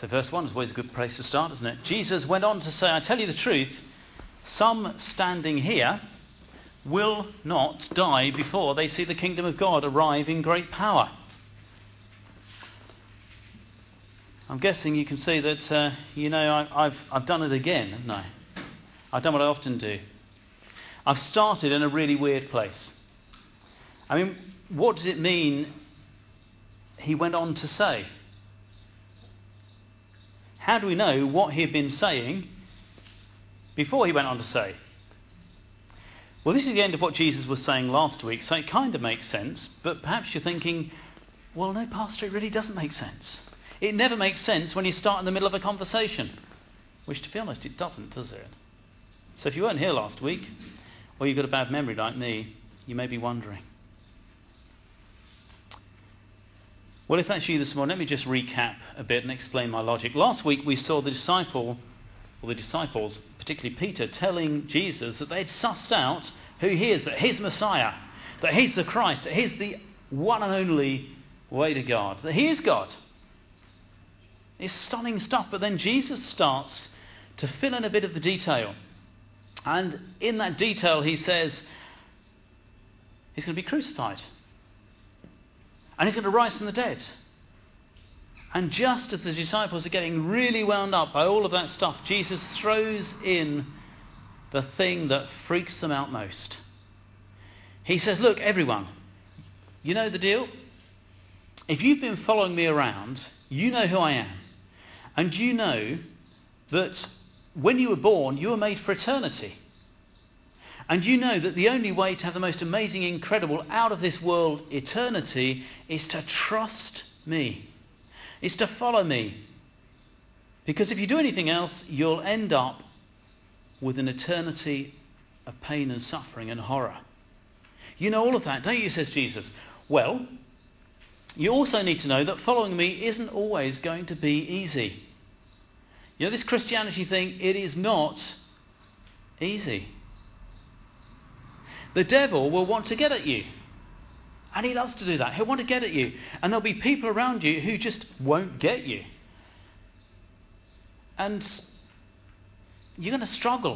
So verse 1 is always a good place to start, isn't it? Jesus went on to say, I tell you the truth, some standing here will not die before they see the kingdom of God arrive in great power. I'm guessing you can see that, I've done it again, haven't I? I've done what I often do. I've started in a really weird place. I mean, what does it mean he went on to say? How do we know what he had been saying before he went on to say? Well, this is the end of what Jesus was saying last week, so it kind of makes sense, but perhaps you're thinking, well, no, Pastor, it really doesn't make sense. It never makes sense when you start in the middle of a conversation, which, to be honest, it doesn't, does it? So if you weren't here last week, or you've got a bad memory like me, you may be wondering. Well, if that's you this morning, let me just recap a bit and explain my logic. Last week we saw the disciples, particularly Peter, telling Jesus that they'd sussed out who he is, that he's Messiah, that he's the Christ, that he's the one and only way to God, that he is God. It's stunning stuff, but then Jesus starts to fill in a bit of the detail. And in that detail he says he's going to be crucified. And he's going to rise from the dead. And just as the disciples are getting really wound up by all of that stuff, Jesus throws in the thing that freaks them out most. He says, look, everyone, you know the deal? If you've been following me around, you know who I am. And you know that when you were born, you were made for eternity. And you know that the only way to have the most amazing, incredible, out of this world eternity is to trust me. Is to follow me. Because if you do anything else, you'll end up with an eternity of pain and suffering and horror. You know all of that, don't you, says Jesus. Well, you also need to know that following me isn't always going to be easy. You know, this Christianity thing, it is not easy. The devil will want to get at you. And he loves to do that. He'll want to get at you. And there'll be people around you who just won't get you. And you're going to struggle.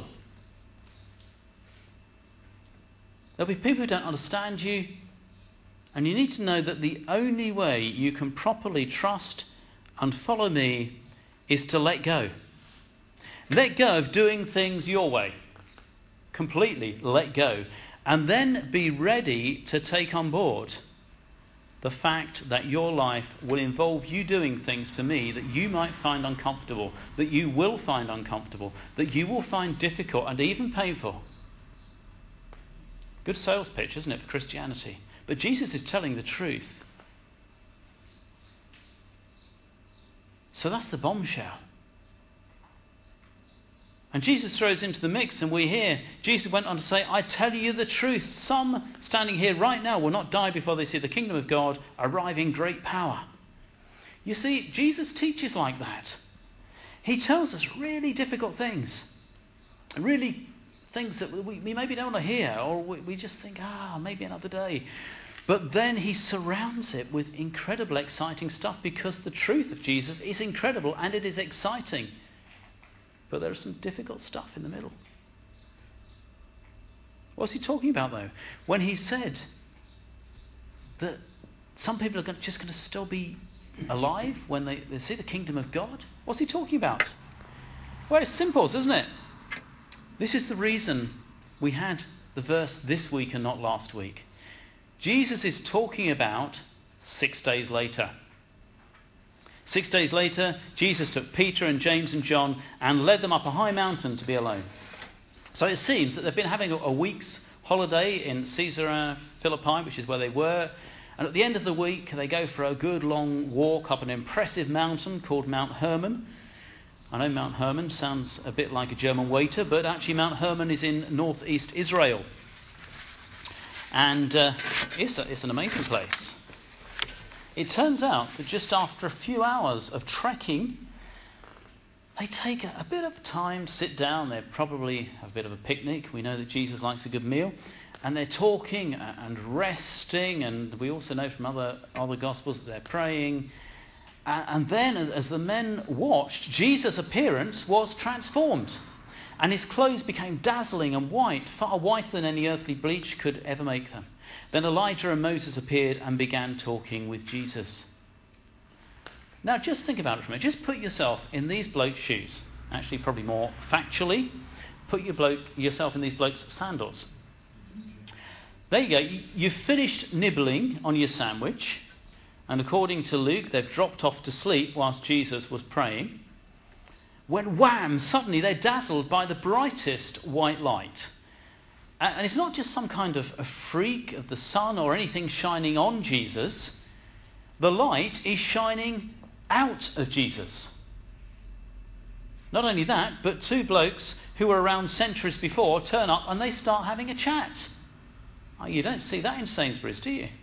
There'll be people who don't understand you. And you need to know that the only way you can properly trust and follow me is to let go. Let go of doing things your way. Completely let go. And then be ready to take on board the fact that your life will involve you doing things for me that you might find uncomfortable, that you will find uncomfortable, that you will find difficult and even painful. Good sales pitch, isn't it, for Christianity? But Jesus is telling the truth. So that's the bombshell. And Jesus throws into the mix, and we hear Jesus went on to say, I tell you the truth, some standing here right now will not die before they see the kingdom of God arrive in great power. You see, Jesus teaches like that. He tells us really difficult things, really things that we maybe don't want to hear, or we just think, maybe another day. But then he surrounds it with incredible, exciting stuff, because the truth of Jesus is incredible and it is exciting. But there is some difficult stuff in the middle. What's he talking about, though? When he said that some people are just going to still be alive when they see the kingdom of God? What's he talking about? Well, it's simple, isn't it? This is the reason we had the verse this week and not last week. Jesus is talking about 6 days later. 6 days later, Jesus took Peter and James and John and led them up a high mountain to be alone. So it seems that they've been having a week's holiday in Caesarea Philippi, which is where they were. And at the end of the week, they go for a good long walk up an impressive mountain called Mount Hermon. I know Mount Hermon sounds a bit like a German waiter, but actually Mount Hermon is in northeast Israel. And it's an amazing place. It turns out that just after a few hours of trekking, they take a bit of time to sit down. They probably have a bit of a picnic. We know that Jesus likes a good meal. And they're talking and resting. And we also know from other Gospels that they're praying. And then, as the men watched, Jesus' appearance was transformed. And his clothes became dazzling and white, far whiter than any earthly bleach could ever make them. Then Elijah and Moses appeared and began talking with Jesus. Now just think about it for a minute. Just put yourself in these blokes' shoes. Actually, probably more factually, put yourself in these blokes' sandals. There you go. You've finished nibbling on your sandwich. And according to Luke, they've dropped off to sleep whilst Jesus was praying. When wham, suddenly they're dazzled by the brightest white light. And it's not just some kind of a freak of the sun or anything shining on Jesus. The light is shining out of Jesus. Not only that, but two blokes who were around centuries before turn up and they start having a chat. Oh, you don't see that in Sainsbury's, do you?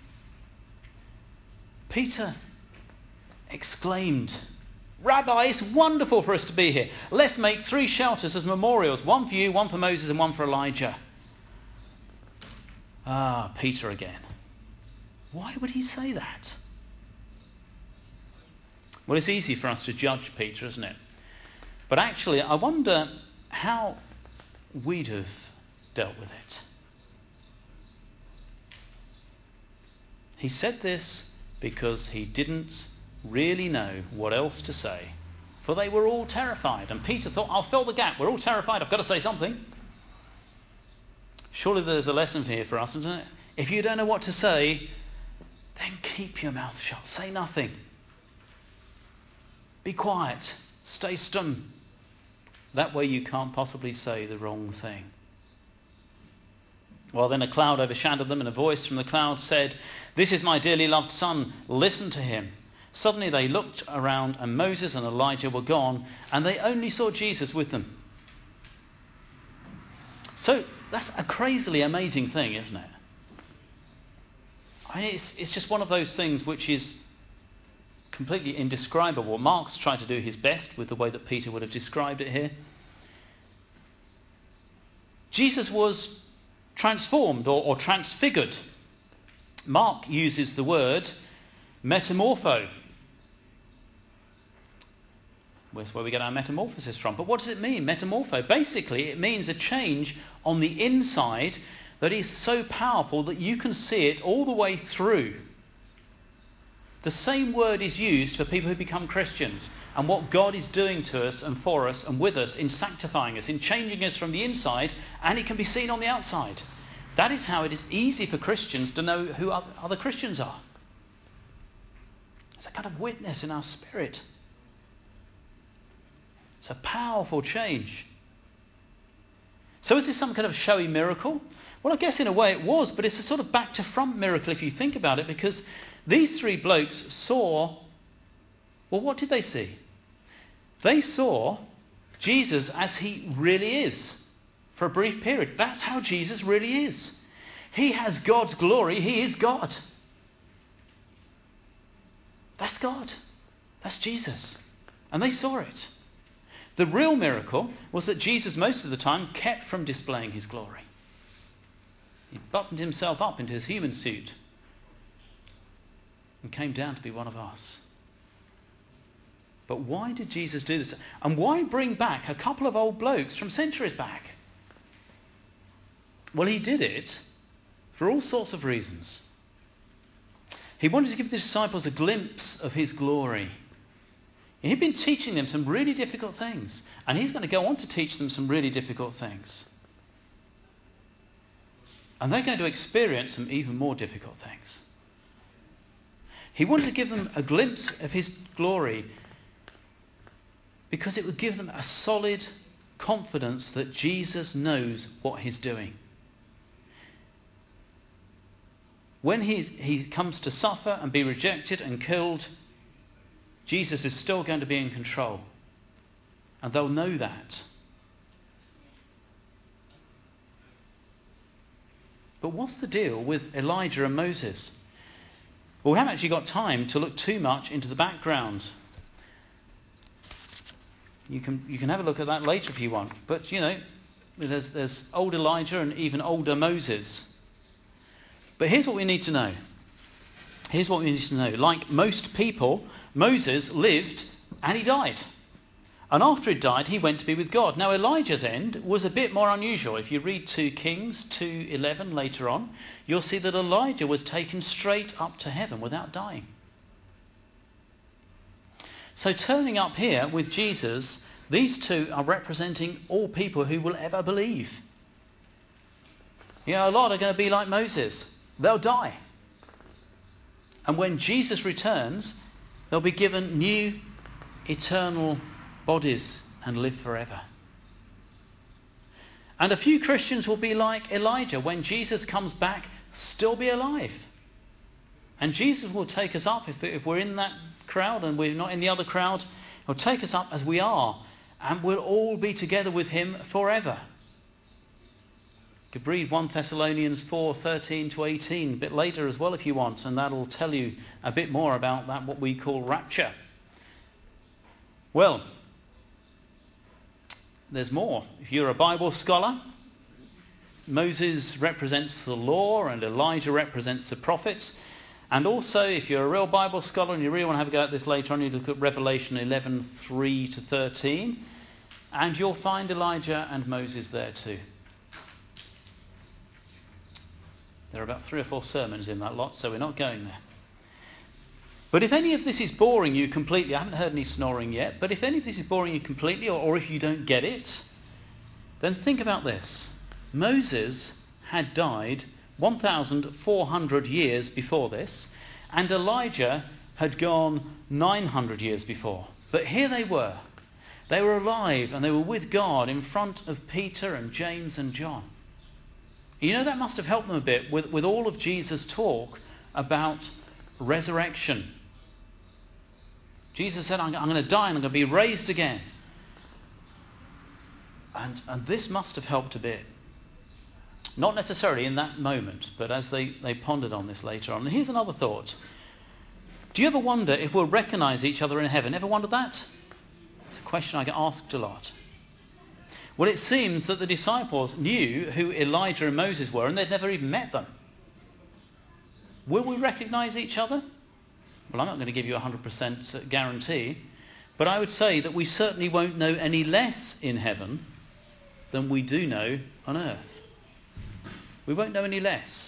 Peter exclaimed, "Rabbi, it's wonderful for us to be here. Let's make 3 shelters as memorials, one for you, one for Moses, and one for Elijah." Peter again. Why would he say that? Well, it's easy for us to judge Peter, isn't it? But actually, I wonder how we'd have dealt with it. He said this because he didn't really know what else to say. For they were all terrified. And Peter thought, I'll fill the gap. We're all terrified. I've got to say something. Surely there's a lesson here for us, isn't it? If you don't know what to say, then keep your mouth shut. Say nothing. Be quiet. Stay stum. That way you can't possibly say the wrong thing. Well, then a cloud overshadowed them, and a voice from the cloud said, "This is my dearly loved son. Listen to him." Suddenly they looked around, and Moses and Elijah were gone, and they only saw Jesus with them. So that's a crazily amazing thing, isn't it? I mean, it's just one of those things which is completely indescribable. Mark's tried to do his best with the way that Peter would have described it here. Jesus was transformed or transfigured. Mark uses the word metamorpho. That's where we get our metamorphosis from. But what does it mean, metamorpho? Basically, it means a change on the inside that is so powerful that you can see it all the way through. The same word is used for people who become Christians and what God is doing to us and for us and with us in sanctifying us, in changing us from the inside, and it can be seen on the outside. That is how it is easy for Christians to know who other Christians are. It's a kind of witness in our spirit. It's a powerful change. So is this some kind of showy miracle? Well, I guess in a way it was, but it's a sort of back to front miracle if you think about it, because these 3 blokes saw, well, what did they see? They saw Jesus as he really is for a brief period. That's how Jesus really is. He has God's glory. He is God. That's God. That's Jesus. And they saw it. The real miracle was that Jesus most of the time kept from displaying his glory. He buttoned himself up into his human suit and came down to be one of us. But why did Jesus do this? And why bring back a couple of old blokes from centuries back? Well, he did it for all sorts of reasons. He wanted to give the disciples a glimpse of his glory. He'd been teaching them some really difficult things, and he's going to go on to teach them some really difficult things. And they're going to experience some even more difficult things. He wanted to give them a glimpse of his glory because it would give them a solid confidence that Jesus knows what he's doing. When he comes to suffer and be rejected and killed, Jesus is still going to be in control. And they'll know that. But what's the deal with Elijah and Moses? Well, we haven't actually got time to look too much into the background. You can have a look at that later if you want. But, there's old Elijah and even older Moses. But here's what we need to know. here's what we need to know. Like most people, Moses lived and he died. And after he died, he went to be with God. Now, Elijah's end was a bit more unusual. If you read 2 Kings 2:11 later on, you'll see that Elijah was taken straight up to heaven without dying. So turning up here with Jesus, these two are representing all people who will ever believe. You know, a lot are going to be like Moses. They'll die. And when Jesus returns, they'll be given new eternal bodies and live forever. And a few Christians will be like Elijah. When Jesus comes back, still be alive. And Jesus will take us up if we're in that crowd and we're not in the other crowd. He'll take us up as we are, and we'll all be together with him forever. You could read 1 Thessalonians 4:13-18 a bit later as well if you want, and that'll tell you a bit more about that, what we call rapture. Well, there's more. If you're a Bible scholar, Moses represents the law and Elijah represents the prophets. And also, if you're a real Bible scholar and you really want to have a go at this later on, you look at Revelation 11:3-13, and you'll find Elijah and Moses there too. There are about 3 or 4 sermons in that lot, so we're not going there. But if any of this is boring you completely, I haven't heard any snoring yet, but if any of this is boring you completely, or if you don't get it, then think about this. Moses had died 1,400 years before this, and Elijah had gone 900 years before. But here they were. They were alive, and they were with God in front of Peter and James and John. You know, that must have helped them a bit with all of Jesus' talk about resurrection. Jesus said, I'm going to die and I'm going to be raised again. And this must have helped a bit. Not necessarily in that moment, but as they pondered on this later on. And here's another thought. Do you ever wonder if we'll recognise each other in heaven? Ever wondered that? It's a question I get asked a lot. Well, it seems that the disciples knew who Elijah and Moses were, and they'd never even met them. Will we recognise each other? Well, I'm not going to give you a 100% guarantee, but I would say that we certainly won't know any less in heaven than we do know on earth. We won't know any less.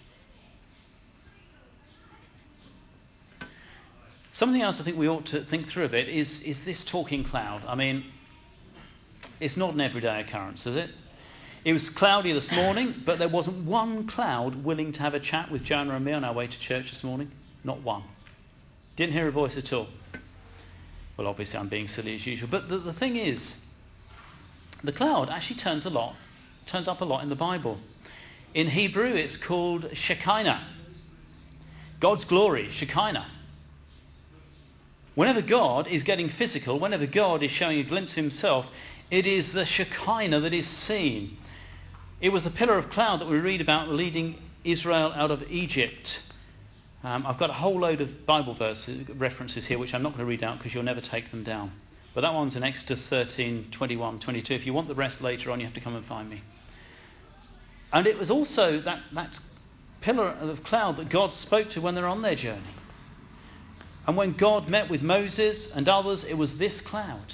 Something else I think we ought to think through a bit is this talking cloud. I mean, it's not an everyday occurrence, is it? It was cloudy this morning, but there wasn't one cloud willing to have a chat with Joanna and me on our way to church this morning. Not one. Didn't hear a voice at all. Well, obviously I'm being silly as usual. But the thing is, the cloud actually turns up a lot in the Bible. In Hebrew, it's called Shekinah. God's glory, Shekinah. Whenever God is getting physical, whenever God is showing a glimpse of himself, it is the Shekinah that is seen. It was the pillar of cloud that we read about leading Israel out of Egypt. I've got a whole load of Bible verses, references here, which I'm not going to read out because you'll never take them down. But that one's in Exodus 13, 21, 22. If you want the rest later on, you have to come and find me. And it was also that pillar of cloud that God spoke to when they're on their journey. And when God met with Moses and others, it was this cloud.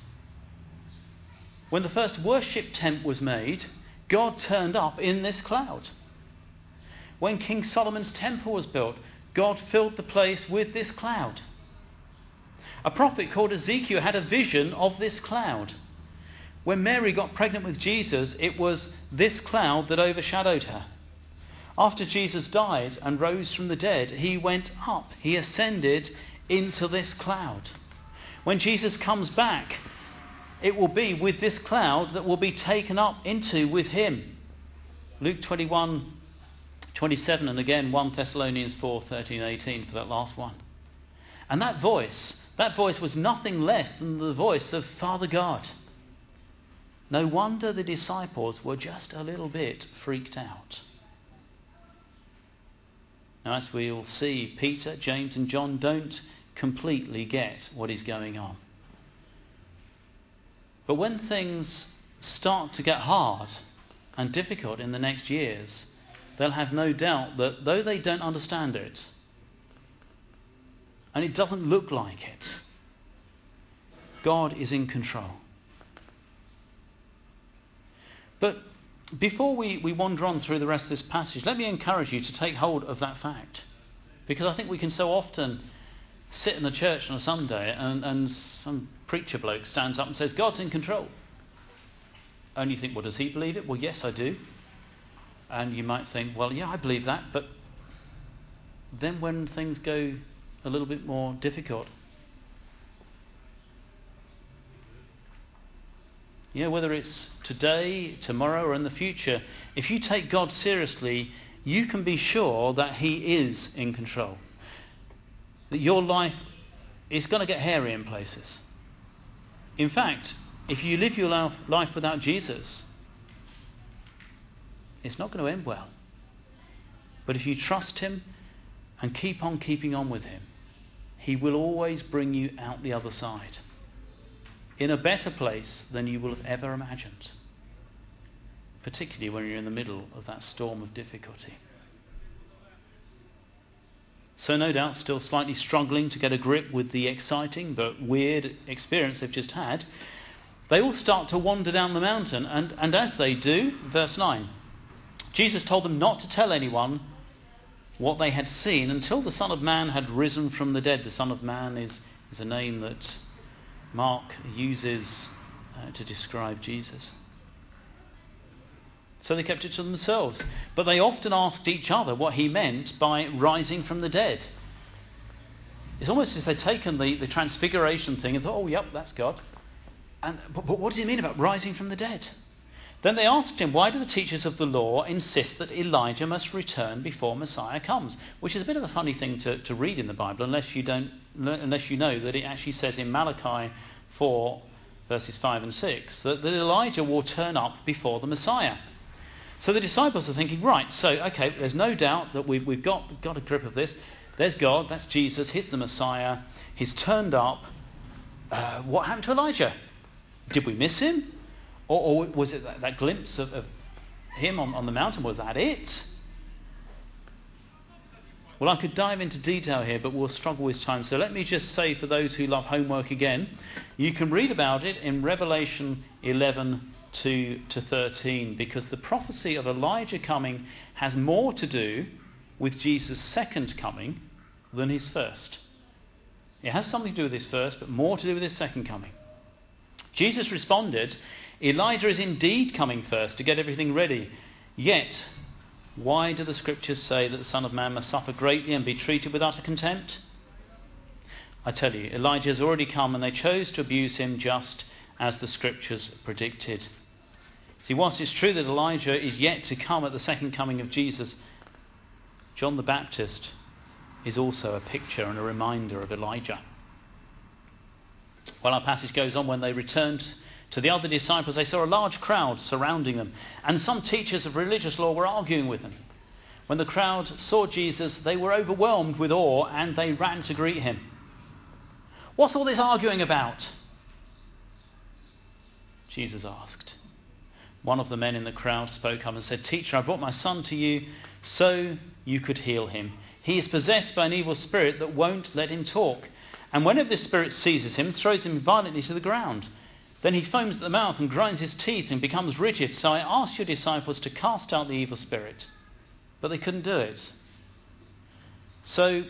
When the first worship tent was made, God turned up in this cloud. When King Solomon's temple was built, God filled the place with this cloud. A prophet called Ezekiel had a vision of this cloud. When Mary got pregnant with Jesus, it was this cloud that overshadowed her. After Jesus died and rose from the dead, he went up. He ascended into this cloud. When Jesus comes back, it will be with this cloud that will be taken up into with him. Luke 21:27, and again 1 Thessalonians 4:13-18 for that last one. And that voice was nothing less than the voice of Father God. No wonder the disciples were just a little bit freaked out. Now, as we'll see, Peter, James and John don't completely get what is going on. But when things start to get hard and difficult in the next years, they'll have no doubt that though they don't understand it, and it doesn't look like it. God is in control. But before we wander on through the rest of this passage, let me encourage you to take hold of that fact. Because I think we can so often sit in a church on a Sunday and some preacher bloke stands up and says, God's in control. And you think, well, does he believe it? Well, yes, I do. And you might think, well, yeah, I believe that. But then when things go a little bit more difficult, whether it's today, tomorrow, or in the future, if you take God seriously, you can be sure that he is in control. That your life is going to get hairy in places. In fact, if you live your life without Jesus, it's not going to end well. But if you trust him and keep on keeping on with him, he will always bring you out the other side in a better place than you will have ever imagined, particularly when you're in the middle of that storm of difficulty. So no doubt still slightly struggling to get a grip with the exciting but weird experience they've just had, they all start to wander down the mountain, and as they do, verse 9, Jesus told them not to tell anyone what they had seen until the Son of Man had risen from the dead. The Son of Man is a name that Mark uses to describe Jesus. So they kept it to themselves. But they often asked each other what he meant by rising from the dead. It's almost as if they'd taken the transfiguration thing and thought, oh, yep, that's God. But what does he mean about rising from the dead? Then they asked him, why do the teachers of the law insist that Elijah must return before Messiah comes? Which is a bit of a funny thing to read in the Bible unless you know that it actually says in Malachi 4, verses 5 and 6, that Elijah will turn up before the Messiah. So the disciples are thinking, right, so, okay, there's no doubt that we've got a grip of this. There's God, that's Jesus, he's the Messiah, he's turned up. What happened to Elijah? Did we miss him? Or was it that glimpse of him on the mountain? Was that it? Well, I could dive into detail here, but we'll struggle with time. So let me just say, for those who love homework again, you can read about it in Revelation 11 to 13, because the prophecy of Elijah coming has more to do with Jesus' second coming than his first. It has something to do with his first, but more to do with his second coming. Jesus responded, Elijah is indeed coming first to get everything ready. Yet, why do the scriptures say that the Son of Man must suffer greatly and be treated with utter contempt? I tell you, Elijah has already come and they chose to abuse him just as the scriptures predicted. See, whilst it's true that Elijah is yet to come at the second coming of Jesus, John the Baptist is also a picture and a reminder of Elijah. Well, our passage goes on, when they returned to the other disciples, they saw a large crowd surrounding them, and some teachers of religious law were arguing with them. When the crowd saw Jesus, they were overwhelmed with awe, and they ran to greet him. What's all this arguing about? Jesus asked. One of the men in the crowd spoke up and said, Teacher, I brought my son to you so you could heal him. He is possessed by an evil spirit that won't let him talk. And whenever this spirit seizes him, throws him violently to the ground. Then he foams at the mouth and grinds his teeth and becomes rigid. So I asked your disciples to cast out the evil spirit, but they couldn't do it. So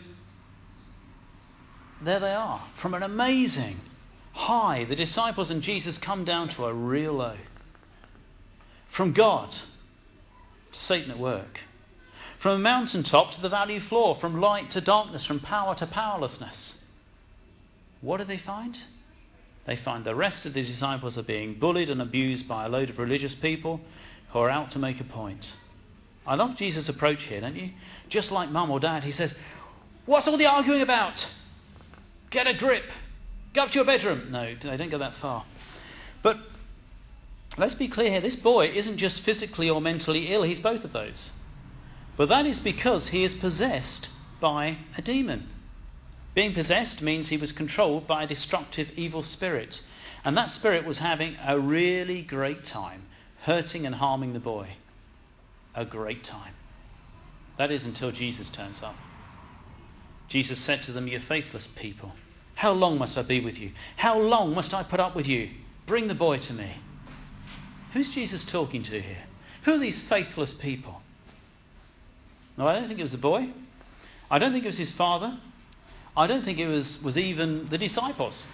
there they are. From an amazing high, the disciples and Jesus come down to a real low. From God to Satan at work. From a mountaintop to the valley floor. From light to darkness. From power to powerlessness. What do they find? They find the rest of the disciples are being bullied and abused by a load of religious people who are out to make a point. I love Jesus' approach here, don't you? Just like mum or dad, he says, what's all the arguing about? Get a grip. Go up to your bedroom. No, they don't go that far. But let's be clear here. This boy isn't just physically or mentally ill. He's both of those. But that is because he is possessed by a demon. Being possessed means he was controlled by a destructive evil spirit. And that spirit was having a really great time hurting and harming the boy. A great time. That is until Jesus turns up. Jesus said to them, "You faithless people, how long must I be with you? How long must I put up with you? Bring the boy to me." Who's Jesus talking to here? Who are these faithless people? No, I don't think it was the boy. I don't think it was his father. I don't think it was even the disciples.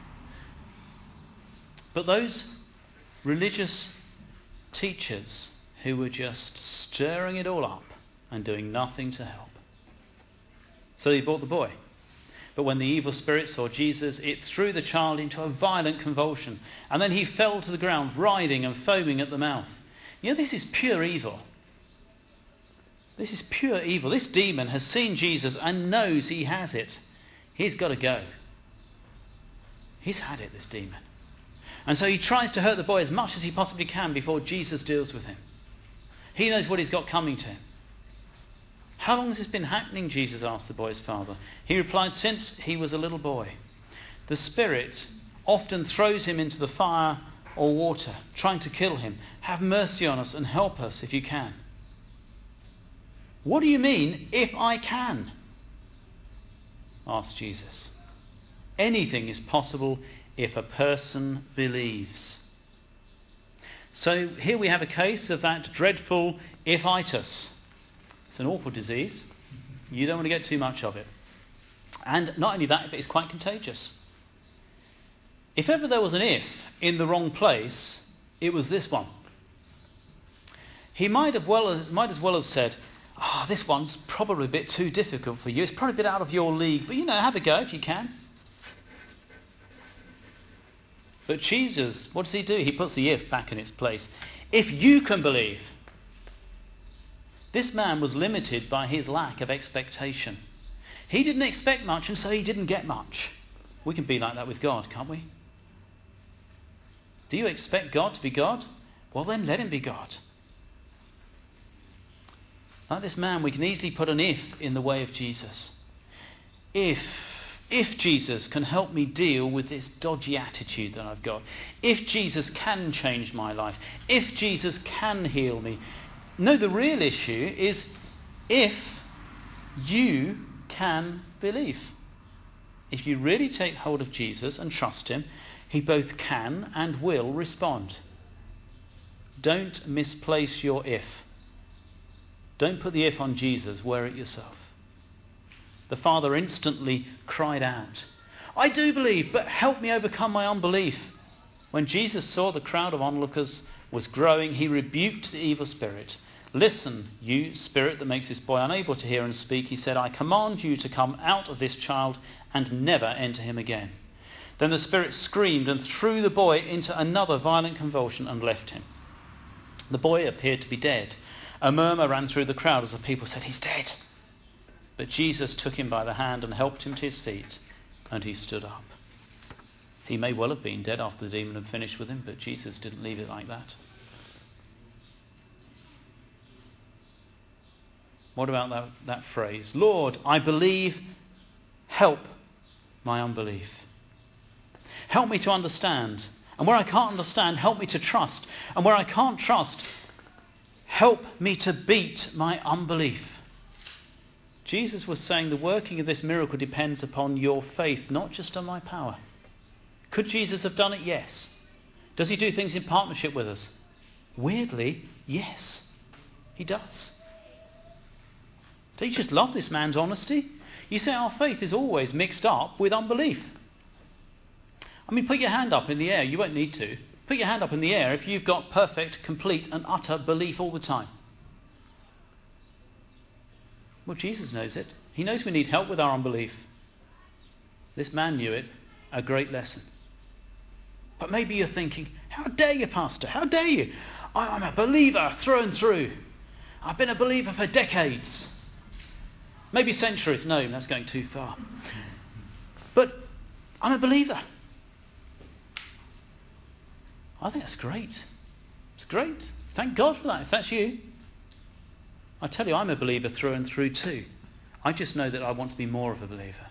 But those religious teachers who were just stirring it all up and doing nothing to help. So he brought the boy. But when the evil spirit saw Jesus, it threw the child into a violent convulsion, and then he fell to the ground, writhing and foaming at the mouth. You know, this is pure evil. This is pure evil. This demon has seen Jesus and knows he has it. He's got to go. He's had it, this demon. And so he tries to hurt the boy as much as he possibly can before Jesus deals with him. He knows what he's got coming to him. "How long has this been happening?" Jesus asked the boy's father. He replied, "Since he was a little boy. The spirit often throws him into the fire or water, trying to kill him. Have mercy on us and help us if you can." "What do you mean, if I can?" asked Jesus. "Anything is possible if a person believes." So here we have a case of that dreadful iphitis. It's an awful disease. You don't want to get too much of it. And not only that, but it's quite contagious. If ever there was an if in the wrong place, it was this one. He might as well have said, "This one's probably a bit too difficult for you. It's probably a bit out of your league, but have a go if you can." But Jesus, what does he do? He puts the if back in its place. If you can believe. This man was limited by his lack of expectation. He didn't expect much, and so he didn't get much. We can be like that with God, can't we? Do you expect God to be God? Well, then let him be God. Like this man, we can easily put an if in the way of Jesus. If Jesus can help me deal with this dodgy attitude that I've got, if Jesus can change my life, if Jesus can heal me. No, the real issue is if you can believe. If you really take hold of Jesus and trust him, he both can and will respond. Don't misplace your if. Don't put the if on Jesus, wear it yourself. The father instantly cried out, "I do believe, but help me overcome my unbelief." When Jesus saw the crowd of onlookers was growing, he rebuked the evil spirit. "Listen, you spirit that makes this boy unable to hear and speak," he said, "I command you to come out of this child and never enter him again." Then the spirit screamed and threw the boy into another violent convulsion and left him. The boy appeared to be dead. A murmur ran through the crowd as the people said, "He's dead." But Jesus took him by the hand and helped him to his feet, and he stood up. He may well have been dead after the demon had finished with him, but Jesus didn't leave it like that. What about that phrase? "Lord, I believe, help my unbelief." Help me to understand. And where I can't understand, help me to trust. And where I can't trust, help me to beat my unbelief. Jesus was saying the working of this miracle depends upon your faith, not just on my power. Could Jesus have done it? Yes. Does he do things in partnership with us? Weirdly, yes, he does. Do you just love this man's honesty? You say our faith is always mixed up with unbelief. I mean, put your hand up in the air. You won't need to. Put your hand up in the air if you've got perfect, complete and utter belief all the time. Well, Jesus knows it. He knows we need help with our unbelief. This man knew it. A great lesson. But maybe you're thinking, how dare you, Pastor? How dare you? I'm a believer through and through. I've been a believer for decades. Maybe centuries. No, that's going too far. But I'm a believer. I think that's great. It's great. Thank God for that, if that's you. I tell you, I'm a believer through and through too. I just know that I want to be more of a believer.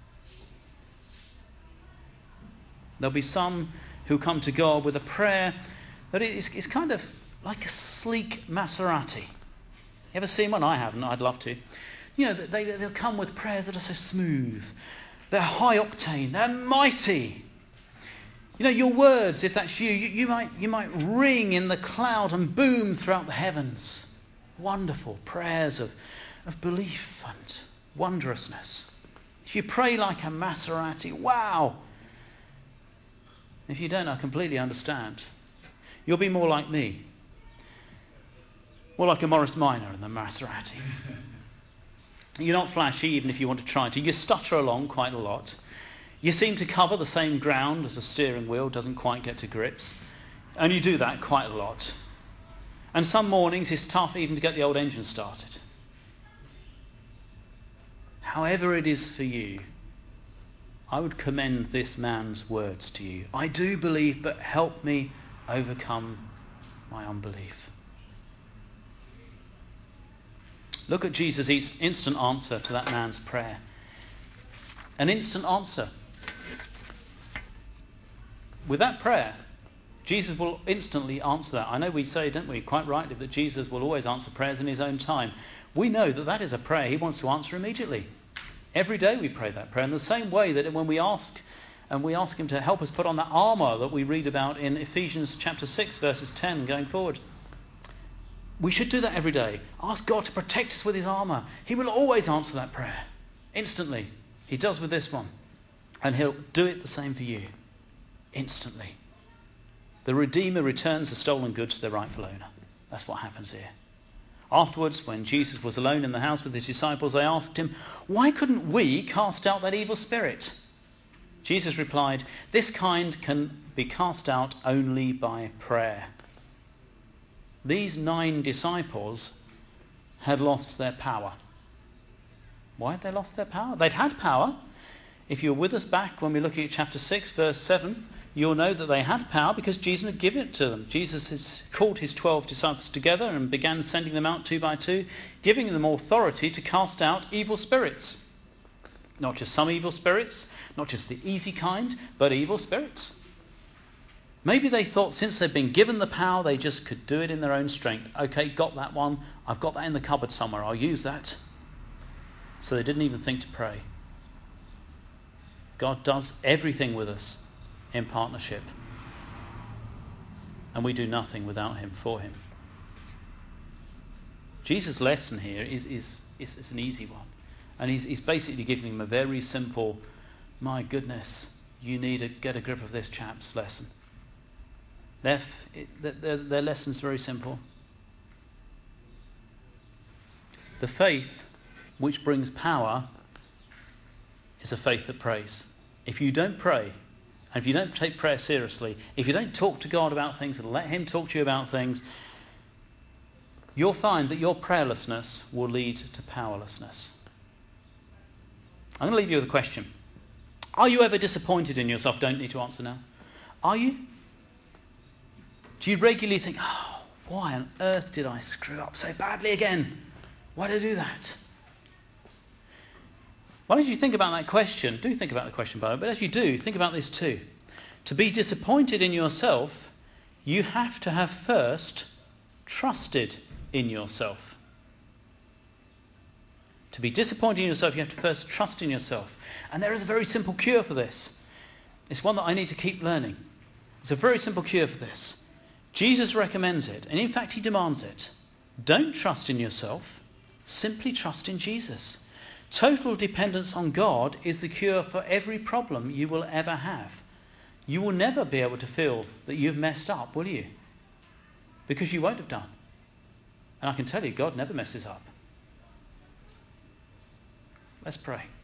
There'll be some who come to God with a prayer that is kind of like a sleek Maserati. You ever seen one? I haven't. I'd love to. they'll come with prayers that are so smooth. They're high octane. They're mighty. Your words, if that's you might ring in the cloud and boom throughout the heavens. Wonderful prayers of belief and wondrousness. If you pray like a Maserati, wow. If you don't, I completely understand. You'll be more like me. More like a Morris Minor in the Maserati. You're not flashy even if you want to try to. You stutter along quite a lot. You seem to cover the same ground as a steering wheel doesn't quite get to grips. And you do that quite a lot. And some mornings it's tough even to get the old engine started. However it is for you, I would commend this man's words to you. I do believe, but help me overcome my unbelief. Look at Jesus' instant answer to that man's prayer. An instant answer. With that prayer, Jesus will instantly answer that. I know we say, don't we, quite rightly, that Jesus will always answer prayers in his own time. We know that is a prayer he wants to answer immediately. Every day we pray that prayer in the same way that when we ask him to help us put on that armour that we read about in Ephesians chapter 6 verses 10 going forward. We should do that every day. Ask God to protect us with his armour. He will always answer that prayer instantly. He does with this one. And he'll do it the same for you instantly. The Redeemer returns the stolen goods to their rightful owner. That's what happens here. Afterwards, when Jesus was alone in the house with his disciples, they asked him, "Why couldn't we cast out that evil spirit?" Jesus replied, "This kind can be cast out only by prayer." These 9 disciples had lost their power. Why had they lost their power? They'd had power. If you were with us back when we look at chapter 6, verse 7, you'll know that they had power because Jesus had given it to them. Jesus has called his 12 disciples together and began sending them out 2 by 2, giving them authority to cast out evil spirits. Not just some evil spirits, not just the easy kind, but evil spirits. Maybe they thought since they'd been given the power, they just could do it in their own strength. Okay, got that one. I've got that in the cupboard somewhere. I'll use that. So they didn't even think to pray. God does everything with us in partnership. And we do nothing without him, for him. Jesus' lesson here is an easy one. And he's basically giving them a very simple, my goodness, you need to get a grip of this chap's lesson. Their lesson's very simple. The faith which brings power is a faith that prays. If you don't pray, and if you don't take prayer seriously, if you don't talk to God about things and let him talk to you about things, you'll find that your prayerlessness will lead to powerlessness. I'm going to leave you with a question. Are you ever disappointed in yourself? Don't need to answer now. Are you? Do you regularly think, why on earth did I screw up so badly again? Why did I do that? Why don't you think about that question? Do think about the question, by the way, but as you do, think about this too. To be disappointed in yourself, you have to have first trusted in yourself. To be disappointed in yourself, you have to first trust in yourself. And there is a very simple cure for this. It's one that I need to keep learning. It's a very simple cure for this. Jesus recommends it, and in fact he demands it. Don't trust in yourself, simply trust in Jesus. Total dependence on God is the cure for every problem you will ever have. You will never be able to feel that you've messed up, will you? Because you won't have done. And I can tell you, God never messes up. Let's pray.